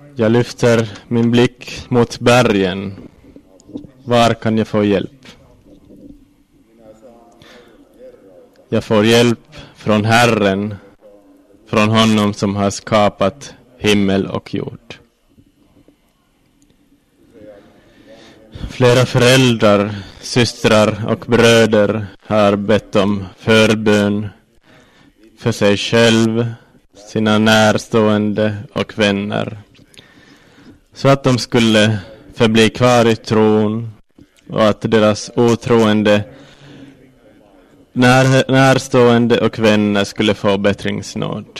Jag lyfter min blick mot bergen. Var kan jag få hjälp? Jag får hjälp från Herren, från honom som har skapat himmel och jord. Flera föräldrar, systrar och bröder har bett om förbön för sig själv, sina närstående och vänner, så att de skulle förbli kvar i tron och att deras otroende närstående och vänner skulle få bättringsnåd.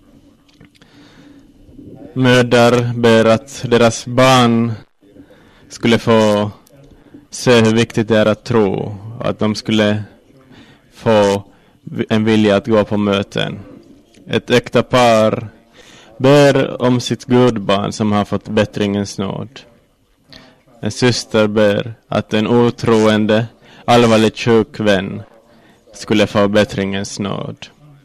Mödrar ber att deras barn skulle få se hur viktigt det är att tro, att de skulle få en vilja att gå på möten. Ett äkta par ber om sitt gudbarn som har fått bättringens nåd. En syster ber att en otroende, allvarligt sjuk vän skulle få bättringens nåd.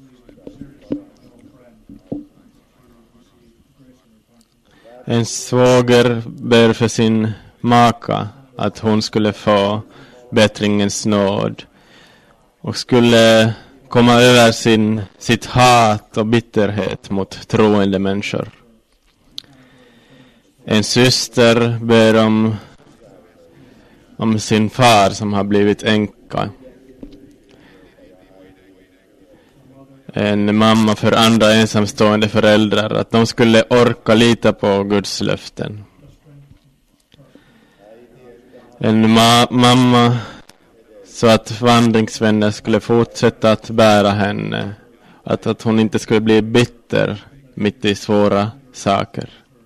En svåger ber för sin maka att hon skulle få bättringens nåd och skulle komma över sitt hat och bitterhet mot troende människor. En syster ber om sin far som har blivit änka. En mamma för andra ensamstående föräldrar att de skulle orka lita på Guds löften. En mamma så att vandringsvänner skulle fortsätta att bära henne. Att hon inte skulle bli bitter mitt i svåra saker.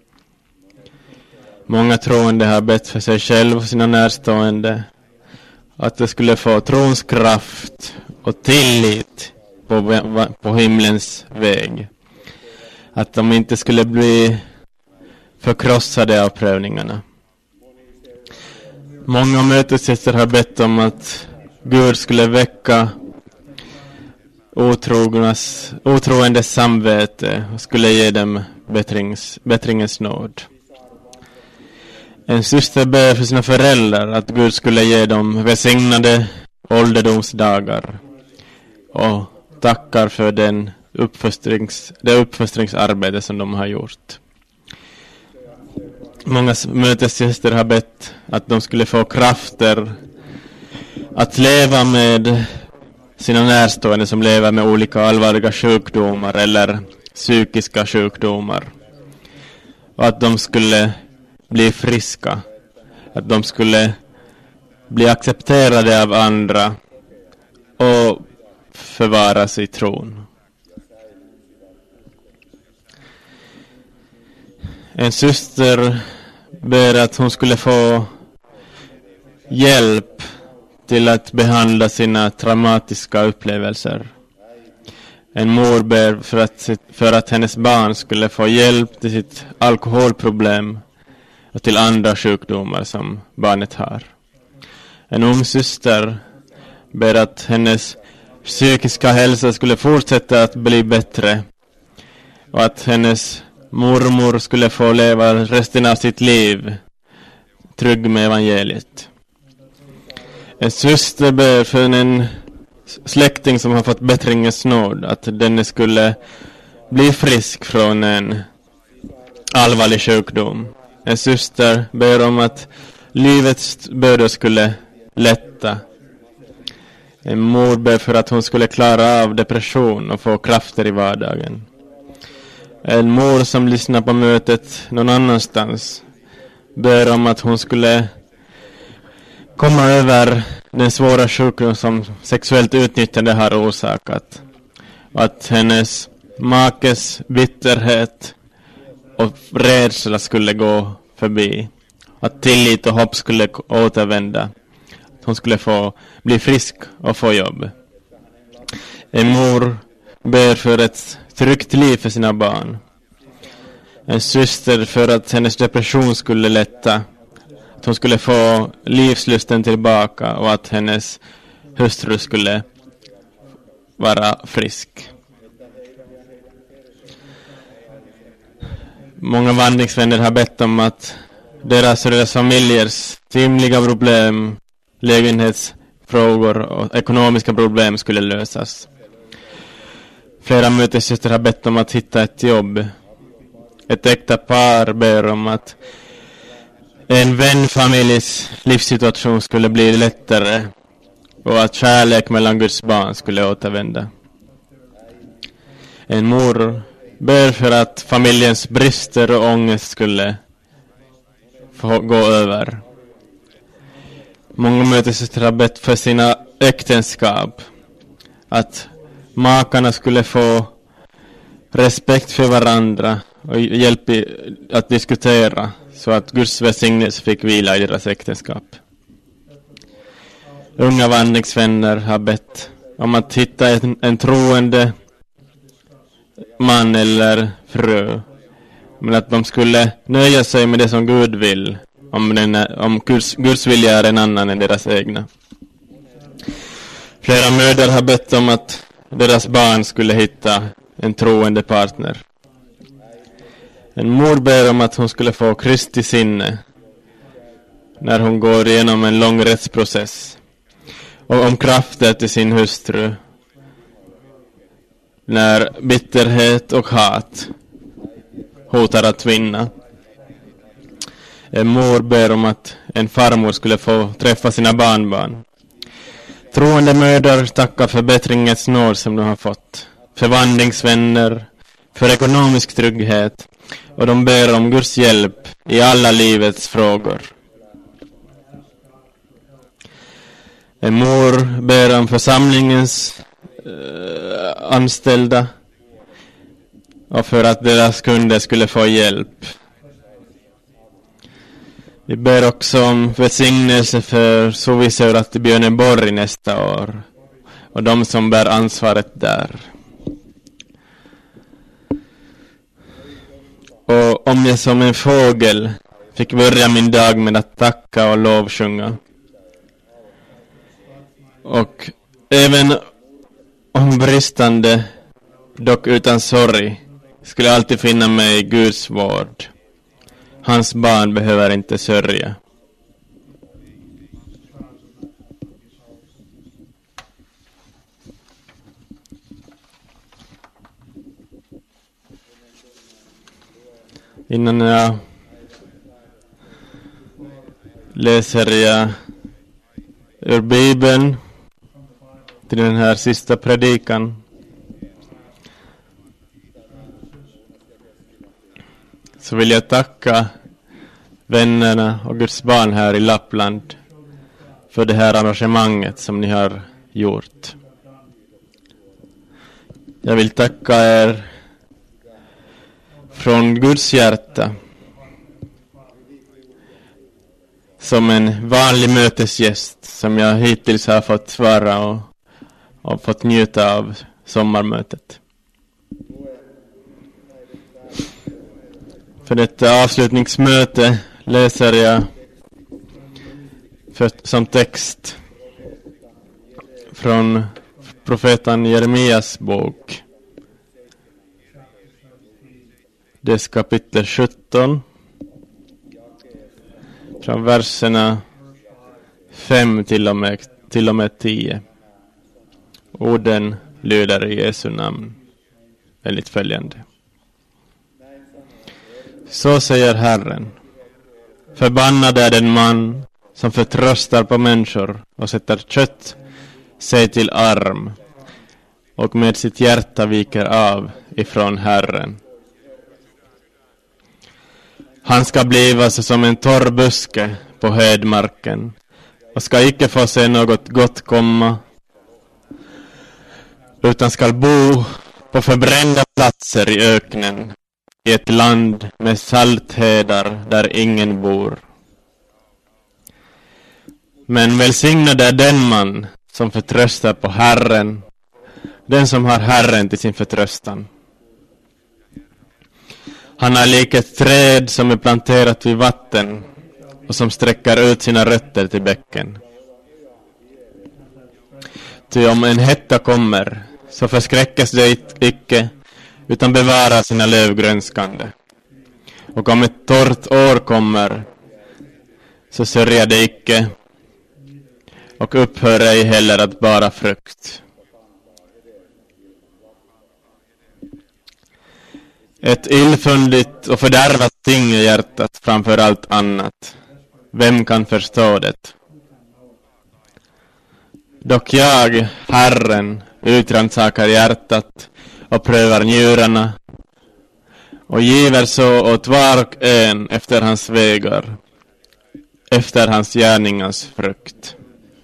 Många troende har bett för sig själv och sina närstående. Att de skulle få trons kraft och tillit på himlens väg. Att de inte skulle bli förkrossade av prövningarna. Många mötesgäster har bett om att Gud skulle väcka otroendes samvete och skulle ge dem bättringens nåd. En syster ber för sina föräldrar att Gud skulle ge dem välsignade ålderdomsdagar och tackar för det uppfostringsarbete som de har gjort. Många mötesgäster har bett att de skulle få krafter att leva med sina närstående som lever med olika allvarliga sjukdomar eller psykiska sjukdomar. Och att de skulle bli friska. Att de skulle bli accepterade av andra och förvaras i tron. En syster ber att hon skulle få hjälp till att behandla sina traumatiska upplevelser. En mor ber för att hennes barn skulle få hjälp till sitt alkoholproblem och till andra sjukdomar som barnet har. En ung syster ber att hennes psykiska hälsa skulle fortsätta att bli bättre och att hennes mormor skulle få leva resten av sitt liv trygg med evangeliet. En syster ber för en släkting som har fått bättringens nåd att denne skulle bli frisk från en allvarlig sjukdom. En syster ber om att livets bördor skulle lätta. En mor ber för att hon skulle klara av depression och få krafter i vardagen. En mor som lyssnar på mötet någon annanstans ber om att hon skulle komma över den svåra sjukdom som sexuellt utnyttjande har orsakat. Och att hennes makes bitterhet och rädsla skulle gå förbi. Att tillit och hopp skulle återvända. Att hon skulle få bli frisk och få jobb. En mor ber för ett tryggt liv för sina barn. En syster för att hennes depression skulle lätta. Att hon skulle få livslusten tillbaka och att hennes hustru skulle vara frisk. Många vandringsvänner har bett om att deras och deras familjers timliga problem, lägenhetsfrågor och ekonomiska problem skulle lösas. Flera mötessyster har bett om att hitta ett jobb. Ett äkta par ber om att en vänfamiljs livssituation skulle bli lättare och att kärlek mellan Guds barn skulle återvända. En mor ber för att familjens brister och ångest skulle få gå över. Många mötessystrar har bett för sina äktenskap, att makarna skulle få respekt för varandra och hjälp att diskutera så att Guds välsignelse fick vila i deras äktenskap. Unga vandringsvänner har bett om att hitta en troende man eller fru, men att de skulle nöja sig med det som Gud vill, om Guds vilja är en annan än deras egna. Flera mödrar har bett om att deras barn skulle hitta en troende partner. En mor ber om att hon skulle få Kristi sinne när hon går igenom en lång rättsprocess, och om krafter till sin hustru när bitterhet och hat hotar att vinna. En mor ber om att en farmor skulle få träffa sina barnbarn. Troende mödrar tackar för bättringens nåd som de har fått, för vandringsvänner, för ekonomisk trygghet, och de ber om Guds hjälp i alla livets frågor. En mor ber om församlingens anställda och för att deras kunder skulle få hjälp. Vi ber också om välsignelse för Suviseurat i Björneborg nästa år och de som bär ansvaret där. Och om jag som en fågel fick börja min dag med att tacka och lovsjunga. Och även om bristande, dock utan sorg, skulle alltid finna mig i Guds vård. Hans barn behöver inte sörja. Innan jag läser jag ur Bibeln till den här sista predikan, så vill jag tacka vännerna och Guds barn här i Lappland för det här arrangemanget som ni har gjort. Jag vill tacka er från Guds hjärta som en vanlig mötesgäst som jag hittills har fått vara och fått njuta av sommarmötet. För detta avslutningsmöte läser jag som text från profeten Jeremias bok. Dess kapitel 17. Från verserna 5 till och med 10. Orden lyder i Jesu namn enligt följande. Så säger Herren: förbannad är den man som förtröstar på människor och sätter kött sig till arm och med sitt hjärta viker av ifrån Herren. Han ska bliva som en torr buske på höjdmarken och ska icke få se något gott komma, utan ska bo på förbrända platser i öknen, i ett land med salthedar där ingen bor. Men välsignad är den man som förtröstar på Herren, den som har Herren till sin förtröstan. Han är lik ett träd som är planterat vid vatten och som sträcker ut sina rötter till bäcken. Ty om en hetta kommer, så förskräckas det icke, utan bevarar sina löv grönskande. Och om ett torrt år kommer, så sörja det icke, och upphör ej heller att bara frukt. Ett illfundigt och fördärvat ting i hjärtat framför allt annat. Vem kan förstå det? Dock jag, Herren, utransakar hjärtat och prövar njurarna och giver så åt var och en efter hans vägar, efter hans gärningars frukt.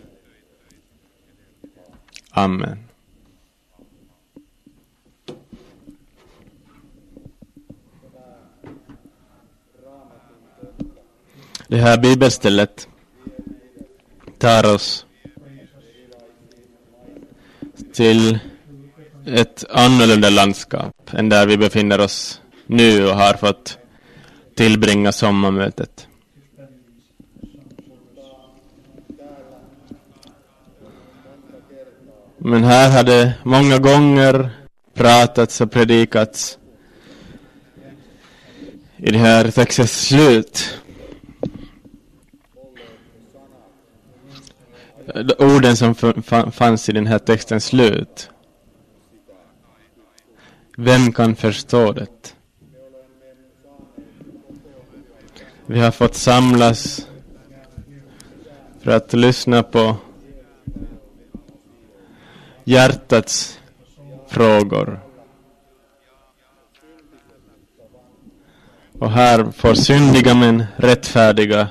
Amen. Det här bibelstället tar oss till ett annorlunda landskap än där vi befinner oss nu och har fått tillbringa sommarmötet. Men här hade många gånger pratats och predikats i det här textens slut. Orden som fanns i den här textens slut. Vem kan förstå det? Vi har fått samlas för att lyssna på hjärtats frågor. Och här får syndiga men rättfärdiga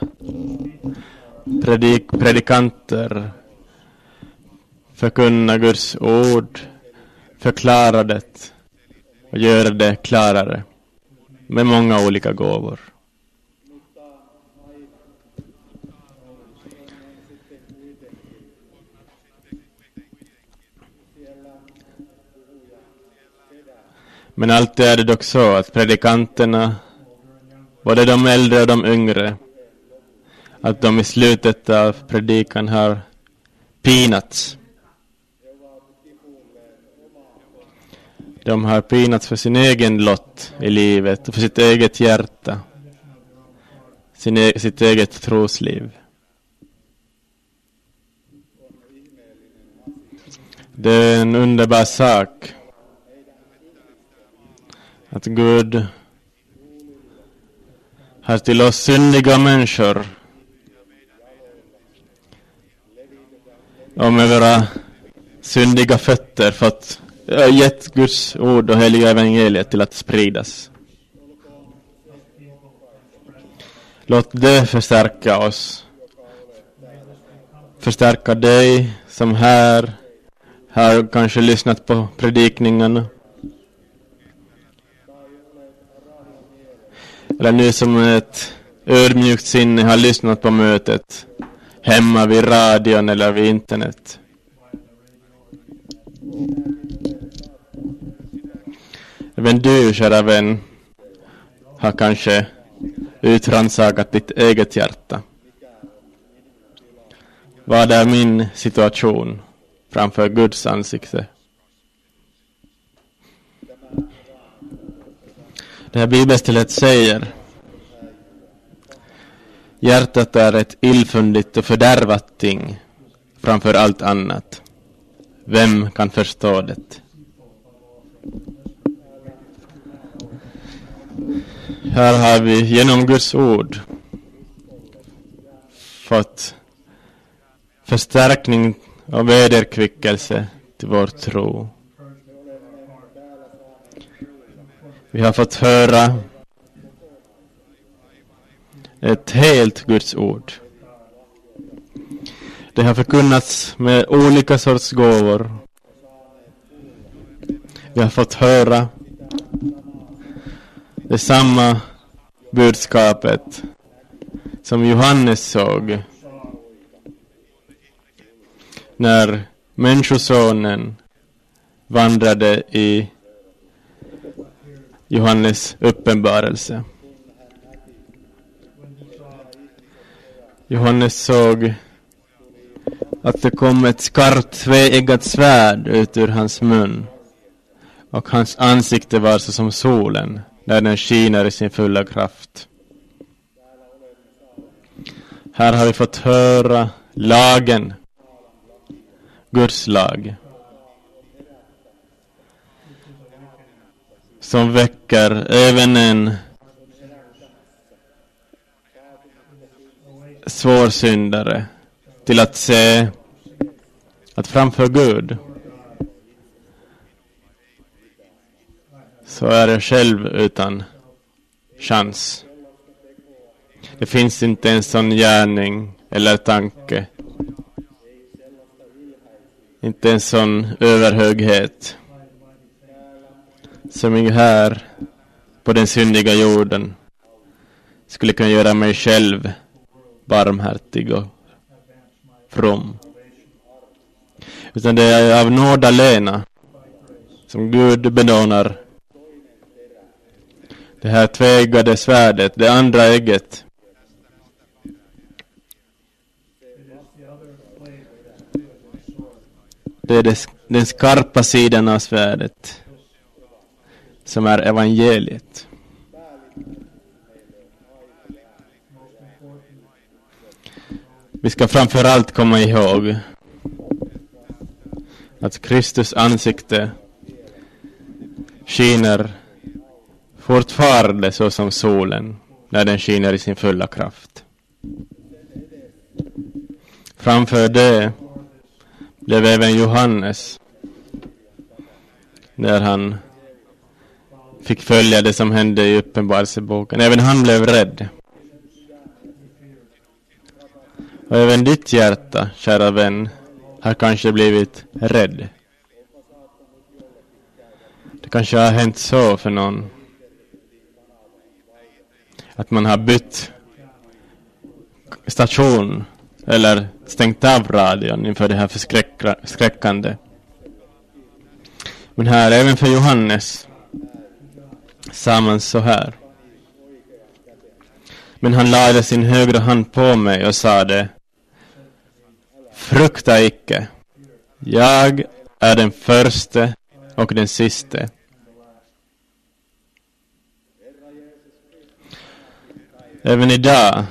predikanter förkunna Guds ord, förklara det och göra det klarare med många olika gåvor. Men alltid är det dock så att predikanterna, både de äldre och de yngre, att de i slutet av predikan har pinats. De har pinats för sin egen lott i livet och för sitt eget hjärta, sitt eget trosliv. Det är en underbar sak att Gud har till oss syndiga människor och med våra syndiga fötter fått gett Guds ord och heliga evangeliet till att spridas. Låt det förstärka oss. Förstärka dig som här har kanske lyssnat på predikningarna. Eller nu som ett ödmjukt sinne har lyssnat på mötet hemma vid radion eller vid internet. Även du, kära vän, har kanske utrannsakat ditt eget hjärta. Vad är min situation framför Guds ansikte? Det här bibelstället säger: hjärtat är ett illfundigt och fördärvat ting framför allt annat. Vem kan förstå det? Här har vi genom Guds ord fått förstärkning och vederkvickelse till vår tro. Vi har fått höra ett helt Guds ord. Det har förkunnats med olika sorts gåvor. Vi har fått höra det samma budskapet som Johannes såg när människosonen vandrade i Johannes uppenbarelse. Johannes såg att det kom ett skarpt tveeggat svärd ut ur hans mun, och hans ansikte var så som solen, där den skiner i sin fulla kraft. Här har vi fått höra lagen, Guds lag, som väcker även en svår syndare till att se att framför Gud så är jag själv utan chans. Det finns inte en sån gärning eller tanke, inte en sån överhöghet som jag här på den syndiga jorden skulle kunna göra mig själv barmhärtig och from. Utan det är av nåd alena som Gud bedånar det här tveeggade svärdet, det andra ägget. Det är den skarpa sidan av svärdet som är evangeliet. Vi ska framförallt komma ihåg att Kristus ansikte skiner fortfarande så som solen när den skiner i sin fulla kraft. Framför det blev även Johannes, när han fick följa det som hände i Uppenbarelseboken. Även han blev rädd. Och även ditt hjärta, kära vän, har kanske blivit rädd. Det kanske har hänt så för någon, att man har bytt station eller stängt av radion inför det här förskräckande. Men här, även för Johannes, sa man så här: men han lade sin högra hand på mig och sade: frukta icke, jag är den förste och den siste. Även idag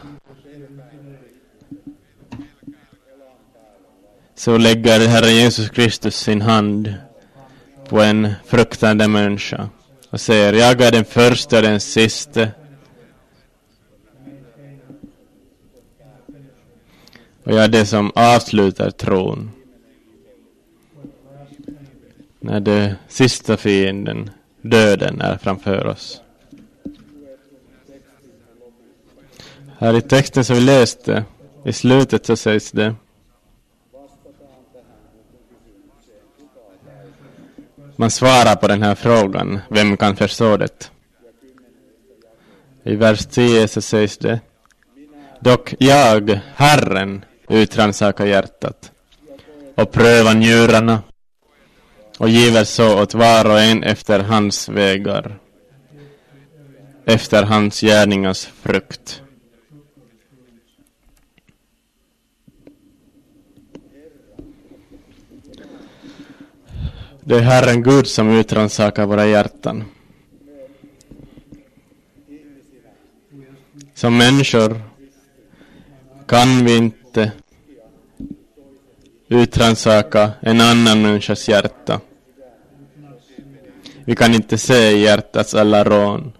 så lägger Herren Jesus Kristus sin hand på en fruktande människa och säger: jag är den första och den siste. Och jag är det som avslutar tron. När det sista fienden, döden, är framför oss. Här i texten som vi läste, i slutet så sägs det: man svarar på den här frågan, vem kan förstå det? I vers 10 så sägs det: dock jag, Herren, utrannsakar hjärtat och prövar njurarna och giver så åt var och en efter hans vägar, efter hans gärningars frukt. Det är Herren Gud som utrannsakar våra hjärtan. Som människor kan vi inte utrannsaka en annan människas hjärta. Vi kan inte se hjärtats alla rån.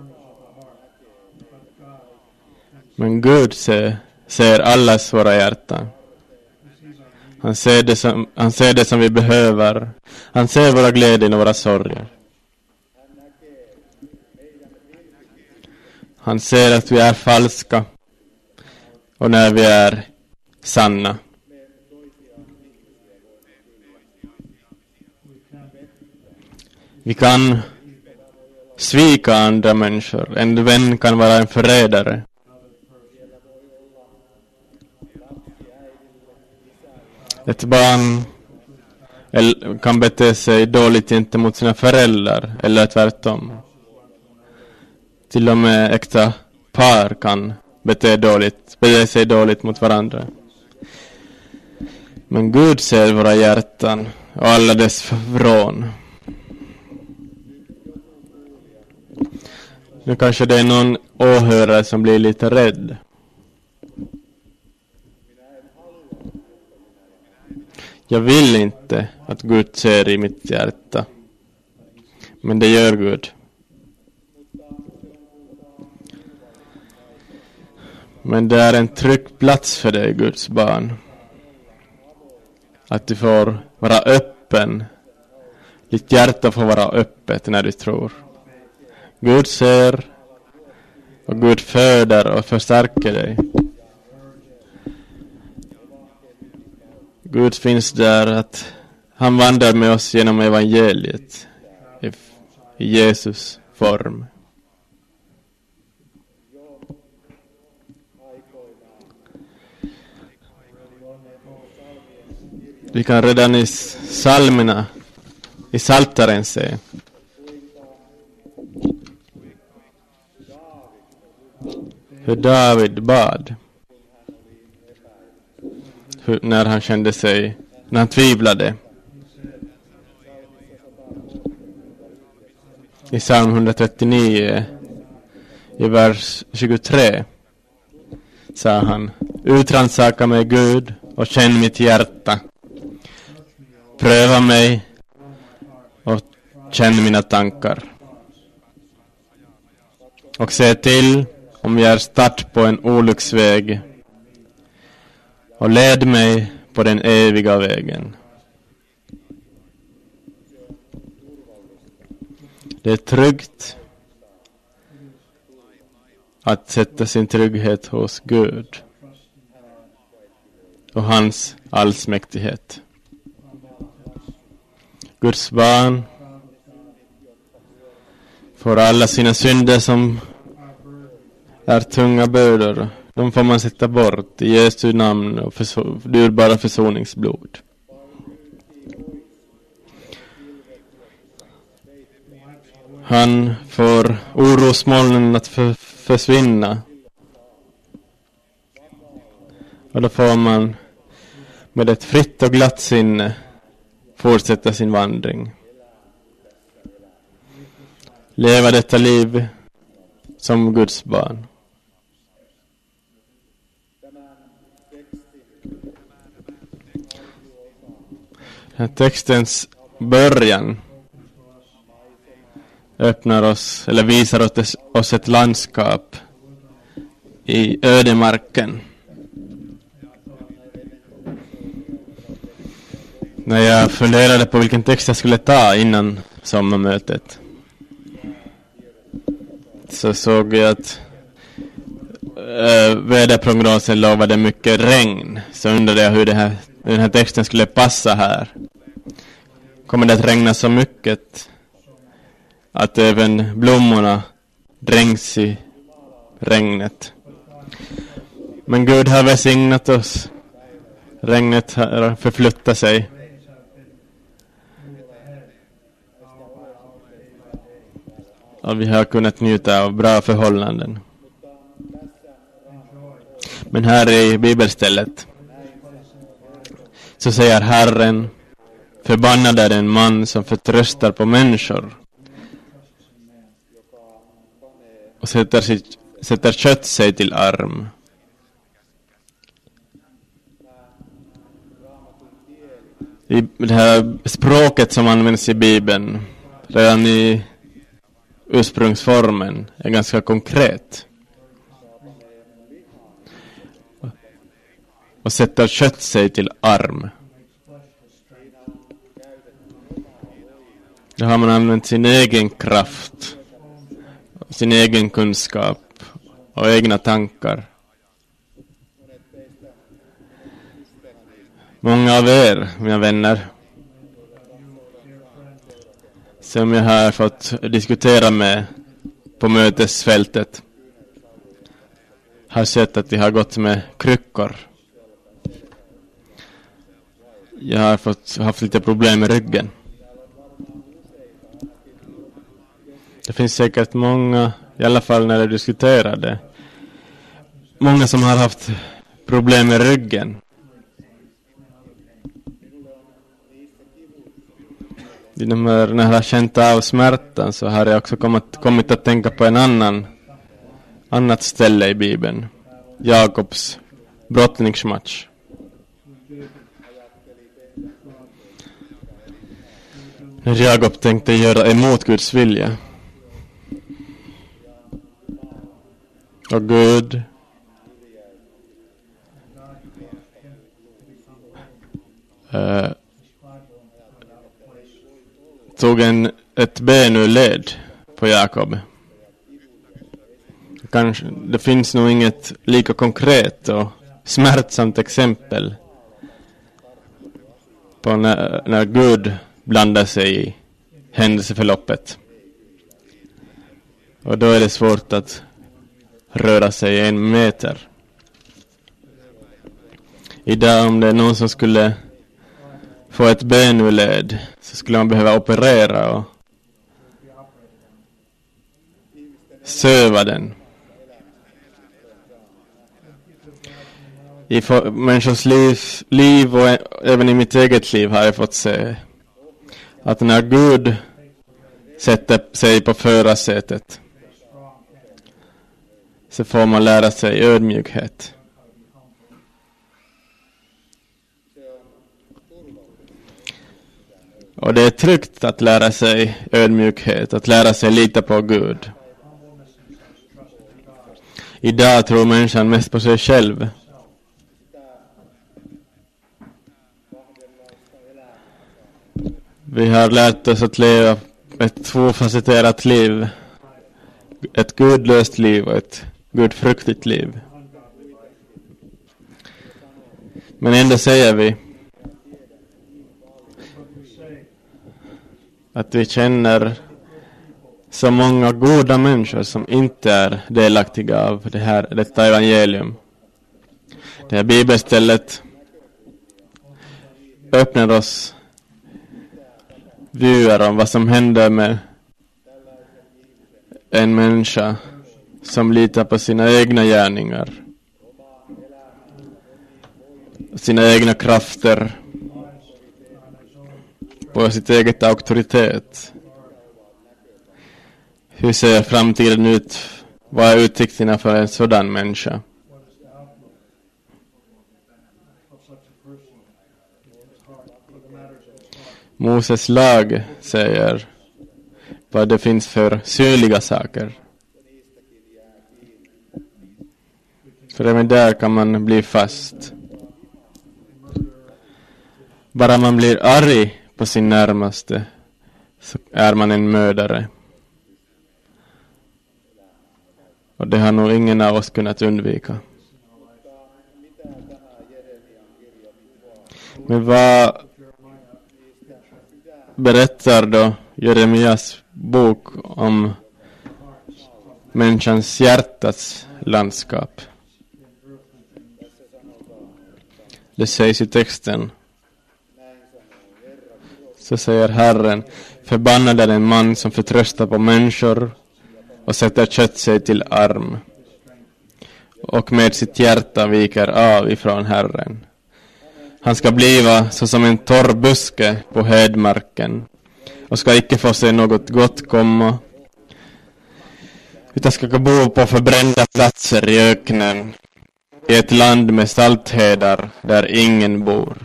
Men Gud ser allas våra hjärtan. Han ser det som vi behöver. Han ser våra glädjen och våra sorger. Han ser att vi är falska och när vi är sanna. Vi kan svika andra människor. En vän kan vara en förrädare. Ett barn kan bete sig dåligt gentemot sina föräldrar eller tvärtom. Till och med äkta par kan bete sig dåligt mot varandra. Men Gud ser våra hjärtan och alla dess vrån. Nu kanske det är någon åhörare som blir lite rädd. Jag vill inte att Gud ser i mitt hjärta. Men det gör Gud. Men det är en trygg plats för dig, Guds barn. Att du får vara öppen. Ditt hjärta får vara öppet när du tror. Gud ser och Gud föder och förstärker dig. Gud finns där att han vandrar med oss genom evangeliet i Jesus form. Vi kan redan i psalmerna, i Psaltaren se hur David bad när han kände sig, när han tvivlade. I psalm 139 i vers 23 sa han: Utransaka mig, Gud, och känn mitt hjärta. Pröva mig och känn mina tankar. Och se till om jag är start på en olycksväg. Och led mig på den eviga vägen. Det är tryggt att sätta sin trygghet hos Gud och hans allsmäktighet. Guds barn får alla sina synder som är tunga bördor. De får man sätta bort i Jesu namn och dyrbara försoningsblod. Han får orosmolnen att försvinna. Och då får man med ett fritt och glatt sinne fortsätta sin vandring. Leva detta liv som Guds barn. Den här textens början öppnar oss, eller visar oss ett landskap i ödemarken. När jag funderade på vilken text jag skulle ta innan sommarmötet, så såg jag att väderprognosen lovade mycket regn. Så undrade jag hur den här texten skulle passa här. Kommer det att regna så mycket att även blommorna dränks i regnet? Men Gud har välsignat oss. Regnet har förflyttat sig. Och vi har kunnat njuta av bra förhållanden. Men här i bibelstället så säger Herren: förbannad är en man som förtröstar på människor och sätter kött sig till arm. I det här språket som används i Bibeln redan i ursprungsformen är ganska konkret. Och sätter kött sig till arm. Då har man använt sin egen kraft, sin egen kunskap och egna tankar. Många av er, mina vänner, som jag har fått diskutera med på mötesfältet, har sett att de har gått med kryckor. Jag har haft lite problem med ryggen. Det finns säkert många, i alla fall när jag diskuterar det, många som har haft problem med ryggen. när jag har känt av smärtan så har jag också kommit att tänka på annat ställe i Bibeln. Jakobs brottningsmatch. När Jakob tänkte göra emot Guds vilja. Och Gud tog ett ben ur led på Jakob. Kanske, det finns nog inget lika konkret och smärtsamt exempel på när Gud blandar sig i händelseförloppet. Och då är det svårt att röra sig 1 meter. Idag om det är någon som skulle få ett ben ur led så skulle man behöva operera och söva den. I människors liv och även i mitt eget liv har jag fått se att när Gud sätter sig på förarsätet så får man lära sig ödmjukhet. Och det är tryggt att lära sig ödmjukhet, att lära sig lita på Gud. Idag tror människan mest på sig själv. Vi har lärt oss att leva ett tvåfacetterat liv. Ett gudlöst liv och ett gudfruktigt liv. Men ändå säger vi att vi känner så många goda människor som inte är delaktiga av detta evangelium. Det här bibelstället öppnar oss vyer om vad som händer med en människa som litar på sina egna gärningar, sina egna krafter, på sitt eget auktoritet. Hur ser framtiden ut? Vad är utsikterna för en sådan människa? Moses lag säger vad det finns för synliga saker. För även där kan man bli fast. Bara man blir arg på sin närmaste så är man en mördare. Och det har nog ingen av oss kunnat undvika. Men vad berättar då Jeremias bok om människans hjärtats landskap? Det sägs i texten. Så säger Herren, förbannad är en man som förtröstar på människor och sätter kött sig till arm och med sitt hjärta viker av ifrån Herren. Han ska bliva såsom en torr buske på hedmarken och ska icke få se något gott komma, utan ska bo på förbrända platser i öknen, i ett land med salthedar där ingen bor.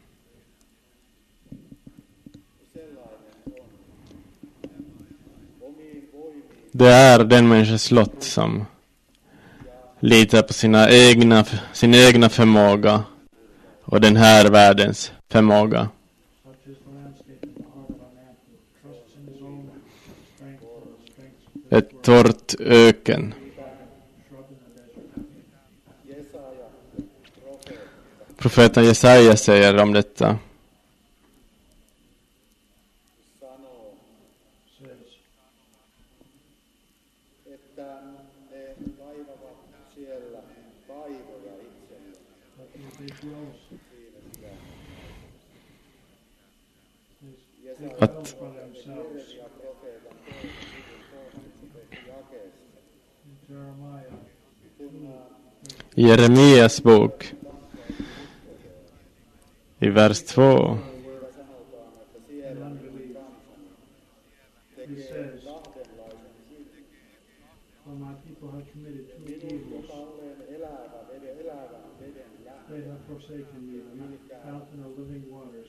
Det är den människans lott som litar på sin egna förmåga och den här världens förmåga. Ett torrt öken. Profeten Jesaja säger om detta. Att Jeremias bok i vers 2 They have forsaken you, the fountain of living waters,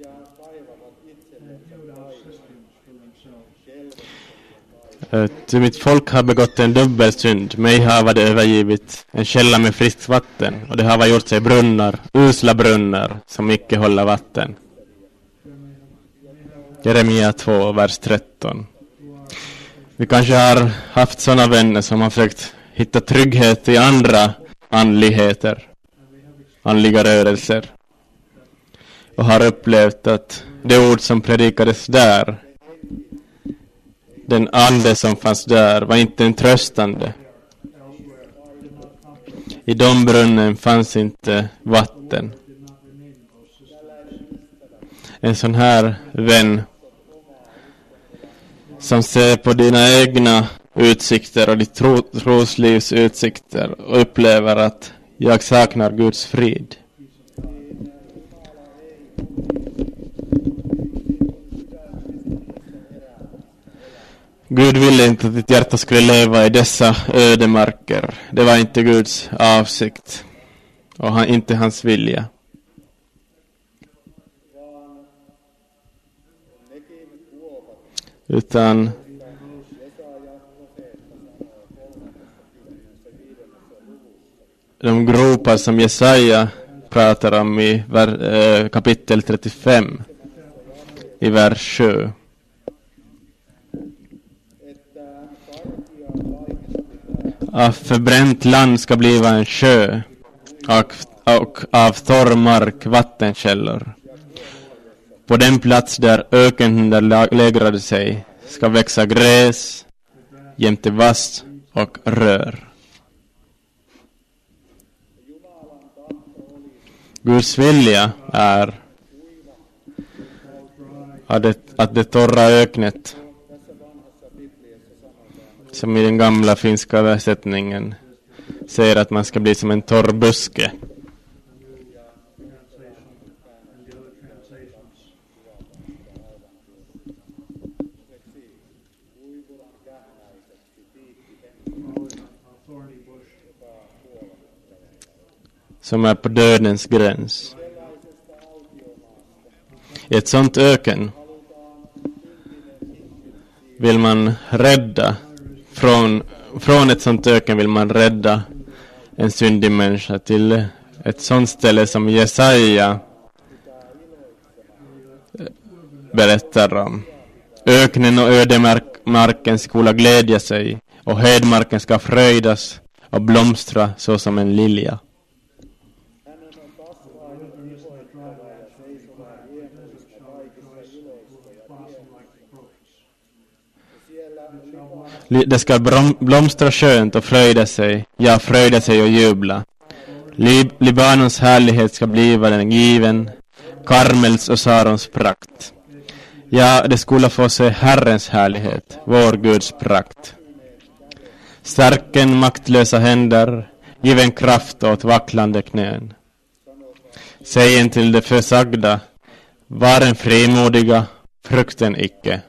and hewed out cisterns for themselves. Ty mitt folk har begått en dubbel synd. Mig har de övergivit en källa med friskt vatten, och det har gjort sig brunnar, usla brunnar, som icke håller vatten. Jeremia 2, vers 13. Vi kanske har haft sådana vänner som har försökt hitta trygghet i andra andligheter, andliga rörelser, och har upplevt att det ord som predikades där, den ande som fanns där, var inte en tröstande. I de brunnen fanns inte vatten. En sån här vän som ser på dina egna utsikter och ditt troslivs utsikter och upplever att jag saknar Guds frid. Gud ville inte att ditt hjärta skulle leva i dessa ödemarker. Det var inte Guds avsikt och inte hans vilja. Utan de gropar som Jesaja pratar om i kapitel 35 i vers 7. Av förbränt land ska bliva en sjö, och av torr mark vattenkällor. På den plats där ökenhundar lägrade sig ska växa gräs jämte vass och rör. Guds vilja är att det torra öknet, som i den gamla finska översättningen säger att man ska bli som en torr buske, som är på dödens gräns. I ett sånt öken vill man rädda, från ett sånt öken vill man rädda en syndig människa till ett sånt ställe som Jesaja berättar om. Öknen och ödemarken skola glädja sig, och hedmarken ska fröjdas och blomstra så som en lilja. Det ska blomstra skönt och fröjda sig, ja, fröjda sig och jubla. Libanons härlighet ska bliva den given, Karmels och Sarons prakt. Ja, det skulle få se Herrens härlighet, vår Guds prakt. Stärken maktlösa händer, given kraft åt vacklande knän. Sägen till det försagda, var en frimodiga, frukten icke.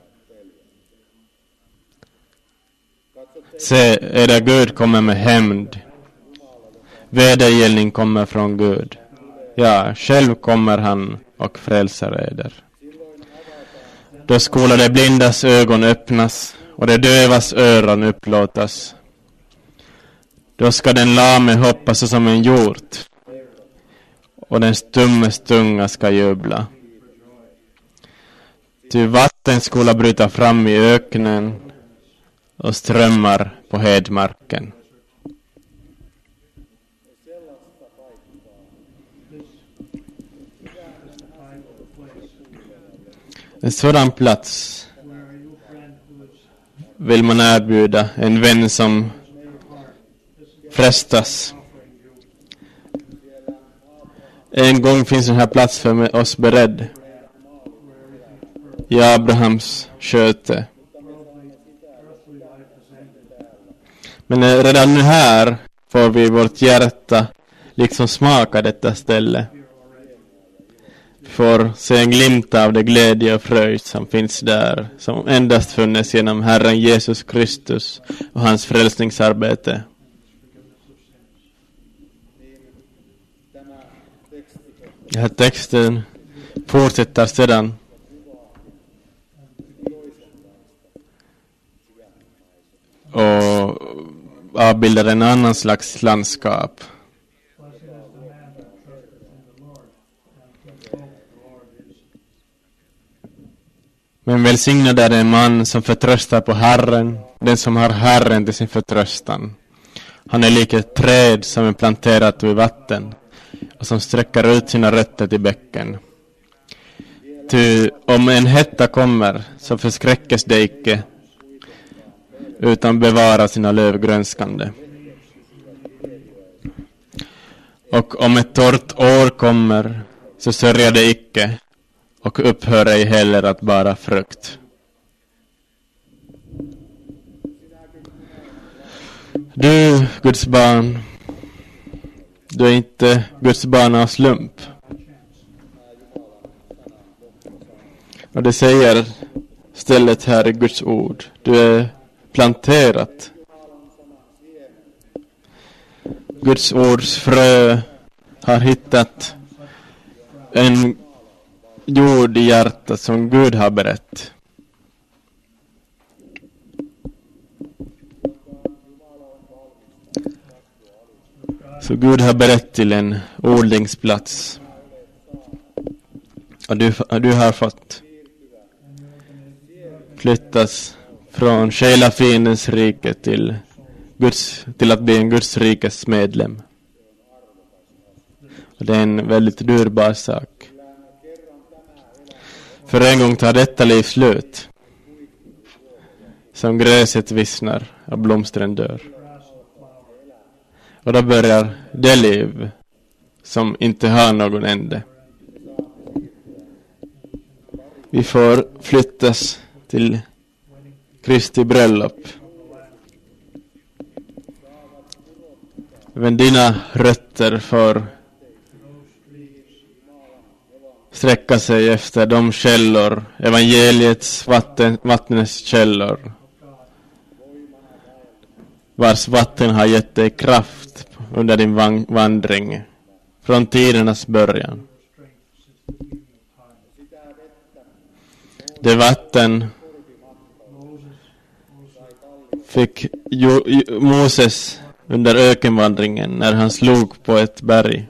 Se, era Gud kommer med hämnd. Vedergällning kommer från Gud. Ja, själv kommer han och frälsar eder. Då skola de blindas ögon öppnas och de dövas öron upplåtas. Då ska den lame hoppa så som en hjort, och den stummes tunga ska jubla. Ty vatten skola bryta fram i öknen och strömmar på hedmarken. En sådan plats vill man erbjuda en vän som frestas. En gång finns den här plats för oss beredd i Abrahams sköte. Men redan nu här får vi vårt hjärta liksom smaka detta ställe. Vi får se en glimt av det glädje och fröjd som finns där, som endast funnits genom Herren Jesus Kristus och hans frälsningsarbete. Den här texten fortsätter sedan och avbildar en annan slags landskap. Blessed is the man that trusteth in the Lord, and whose hope the Lord is. Men välsignad är en man som förtröstar på Herren, den som har Herren till sin förtröstan. Han är lik ett träd som är planterat vid vatten och som sträcker ut sina rötter till bäcken. Ty om en hetta kommer så förskräckes det icke, utan bevara sina löv grönskande. Och om ett torrt år kommer så sörjer det icke och upphör ej heller att bara frukt. Du, Guds barn, du är inte Guds barn av slump. Och det säger stället här i Guds ord. Du är planterat. Guds ords frö har hittat en jord i hjärtat som Gud har berett. Så Gud har berett till en odlingsplats. Och du har fått flyttas från själafiendens rike till att bli en Guds rikes medlem. Och det är en väldigt dyrbar sak. För en gång tar detta liv slut. Som gräset vissnar och blomstren dör. Och då börjar det liv som inte har någon ände. Vi får flyttas till Kristi bröllop. Även dina rötter får sträcka sig efter de källor, evangeliets vattnets källor, vars vatten har gett dig kraft under din vandring från tidernas början. Det vatten fick Moses under ökenvandringen när han slog på ett berg.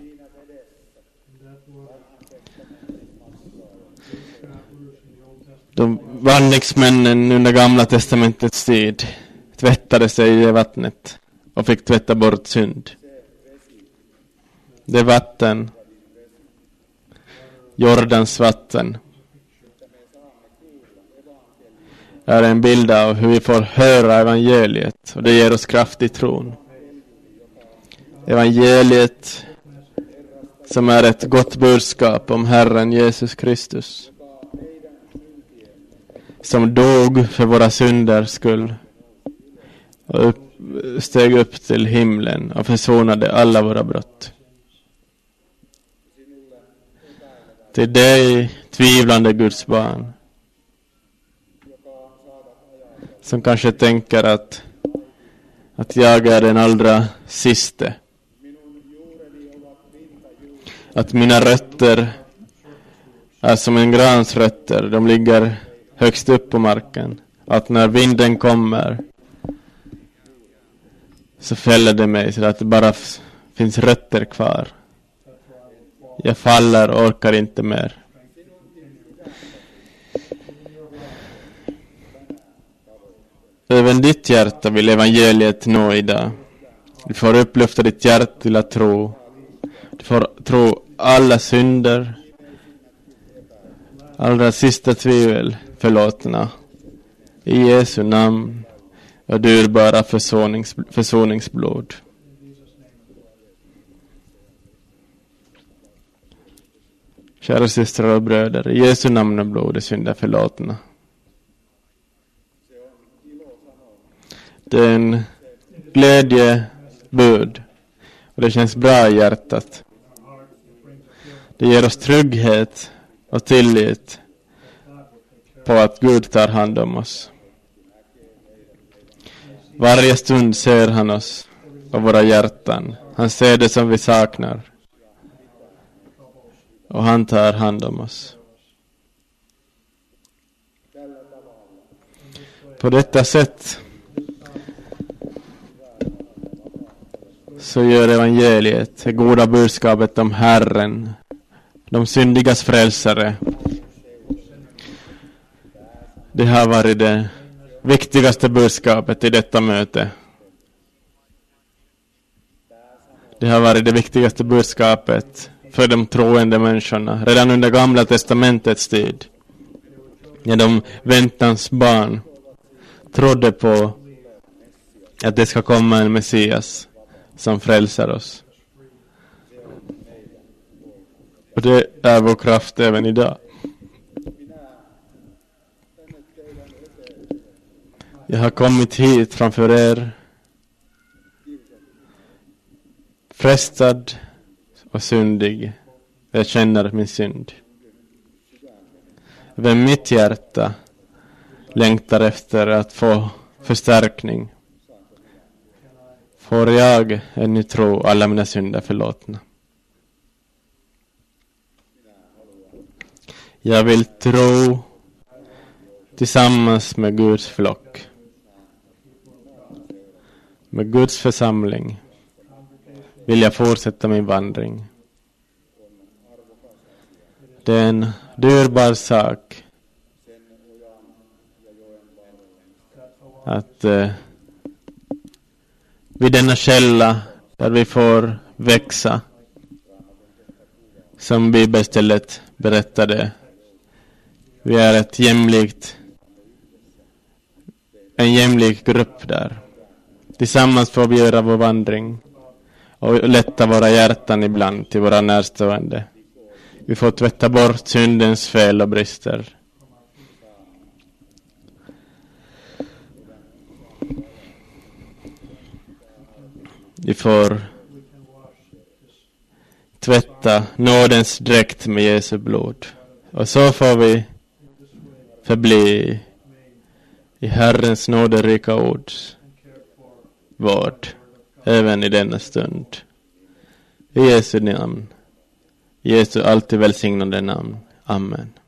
De vandringsmännen under Gamla testamentets tid tvättade sig i det vattnet och fick tvätta bort synd. Det vatten, Jordans vatten, är en bild av hur vi får höra evangeliet, och det ger oss kraft i tron. Evangeliet som är ett gott budskap om Herren Jesus Kristus, som dog för våra synders skull och steg upp till himlen och försonade alla våra brott. Till dig, tvivlande Guds barn, som kanske tänker att jag är den allra siste, att mina rötter är som en grans rötter, de ligger högst upp på marken, att när vinden kommer så fäller det mig så att det bara finns rötter kvar. Jag faller och orkar inte mer. Även ditt hjärta vill evangeliet nå idag. Du får upplufta ditt hjärta till att tro. Du får tro alla synder, allra sista tvivel förlåtna. I Jesu namn och dyrbara försoningsblod. Kära systrar och bröder, i Jesu namn och blod är synder förlåtna. Det är en glädjebud och det känns bra i hjärtat. Det ger oss trygghet och tillit på att Gud tar hand om oss. Varje stund ser han oss och våra hjärtan. Han ser det som vi saknar. Och han tar hand om oss. På detta sätt så gör evangeliet, det goda budskapet om Herren, de syndigas frälsare. Det har varit det viktigaste budskapet i detta möte. Det har varit det viktigaste budskapet för de troende människorna. Redan under Gamla testamentets tid. När de väntans barn trodde på att det ska komma en Messias som frälsar oss. Och det är vår kraft även idag. Jag har kommit hit framför er frestad och syndig. Jag känner min synd. Vem mitt hjärta längtar efter att få förstärkning. Får jag ännu tro alla mina synder förlåtna. Jag vill tro tillsammans med Guds flock. Med Guds församling vill jag fortsätta min vandring. Det är en dyrbar sak att vid denna källa där vi får växa, som bibelstället berättade, vi är en jämlik grupp där. Tillsammans får vi göra vår vandring och lätta våra hjärtan ibland till våra närstående. Vi får tvätta bort syndens fel och brister. Vi får tvätta nådens dräkt med Jesu blod. Och så får vi förbli i Herrens nåderika ords vård även i denna stund. I Jesu namn. I Jesu alltid välsignande namn. Amen.